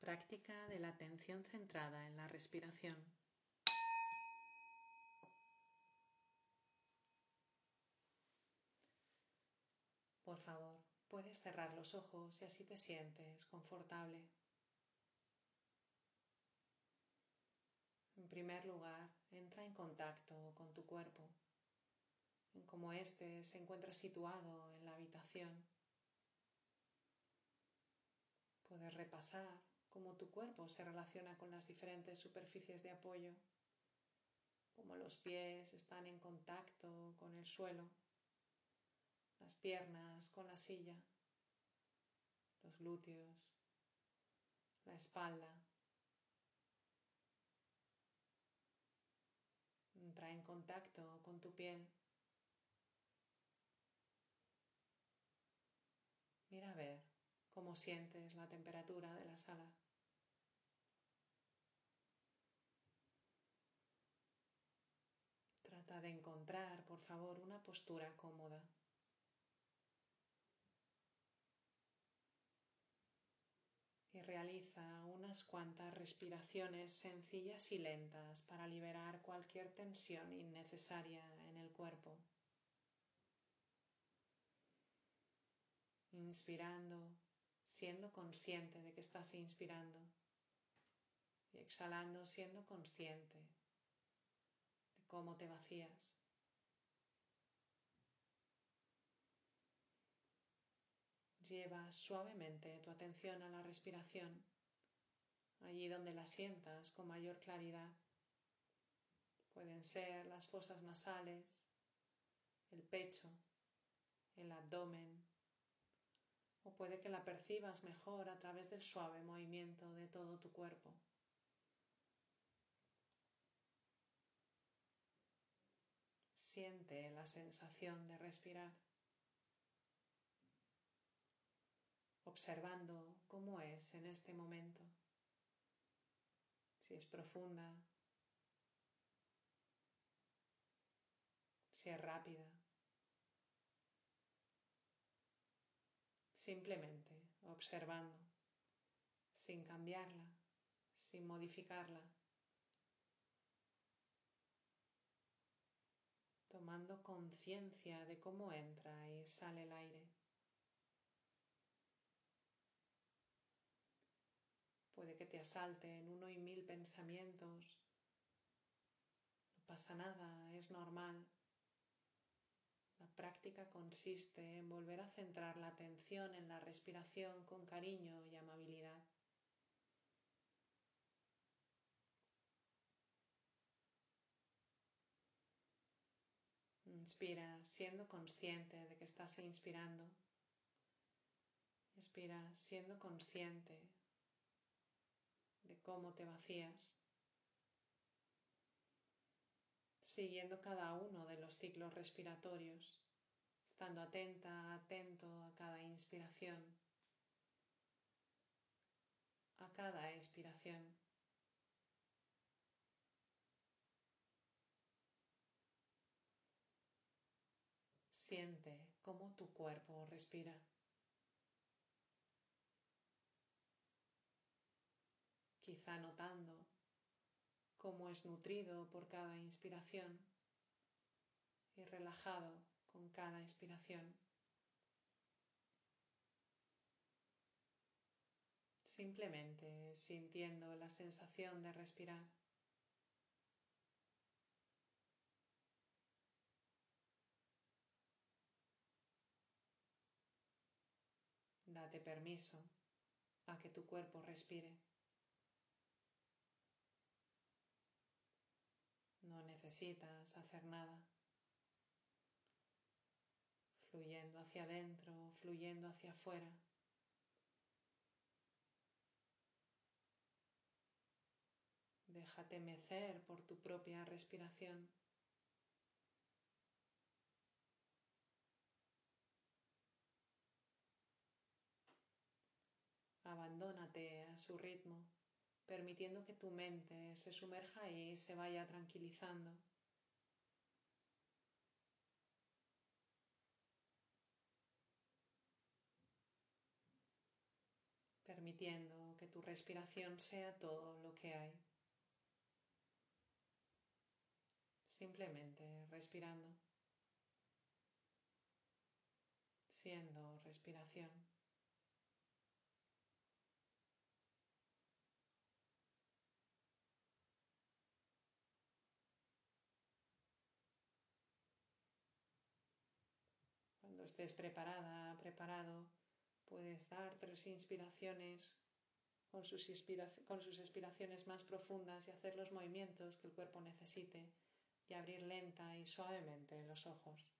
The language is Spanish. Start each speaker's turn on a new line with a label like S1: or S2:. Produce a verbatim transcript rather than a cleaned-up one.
S1: práctica de la atención centrada en la respiración. Por favor, puedes cerrar los ojos si así te sientes confortable. En primer lugar, entra en contacto con tu cuerpo, en cómo éste se encuentra situado en la habitación. Puedes repasar cómo tu cuerpo se relaciona con las diferentes superficies de apoyo, cómo los pies están en contacto con el suelo, las piernas con la silla, los glúteos, la espalda. Entra en contacto con tu piel. Mira a ver cómo sientes la temperatura de la sala. Trata de encontrar, por favor, una postura cómoda. Y realiza unas cuantas respiraciones sencillas y lentas para liberar cualquier tensión innecesaria en el cuerpo. Inspirando, siendo consciente de que estás inspirando. Y exhalando, siendo consciente de cómo te vacías. Lleva suavemente tu atención a la respiración, allí donde la sientas con mayor claridad. Pueden ser las fosas nasales, el pecho, el abdomen, o puede que la percibas mejor a través del suave movimiento de todo tu cuerpo. Siente la sensación de respirar, observando cómo es en este momento, si es profunda, si es rápida. Simplemente observando, sin cambiarla, sin modificarla, tomando conciencia de cómo entra y sale el aire. Puede que te asalten uno y mil pensamientos. No pasa nada, es normal. La práctica consiste en volver a centrar la atención en la respiración con cariño y amabilidad. Inspira siendo consciente de que estás inspirando. Expira siendo consciente de cómo te vacías, siguiendo cada uno de los ciclos respiratorios, estando atenta, atento a cada inspiración, a cada expiración. Siente cómo tu cuerpo respira. Quizá notando cómo es nutrido por cada inspiración y relajado con cada expiración. Simplemente sintiendo la sensación de respirar. Date permiso a que tu cuerpo respire. No necesitas hacer nada. Fluyendo hacia adentro, fluyendo hacia afuera. Déjate mecer por tu propia respiración. Abandónate a su ritmo, permitiendo que tu mente se sumerja y se vaya tranquilizando. Permitiendo que tu respiración sea todo lo que hay. Simplemente respirando, siendo respiración. Cuando estés preparada, preparado, puedes dar tres inspiraciones con sus, inspira- con sus expiraciones más profundas y hacer los movimientos que el cuerpo necesite y abrir lenta y suavemente los ojos.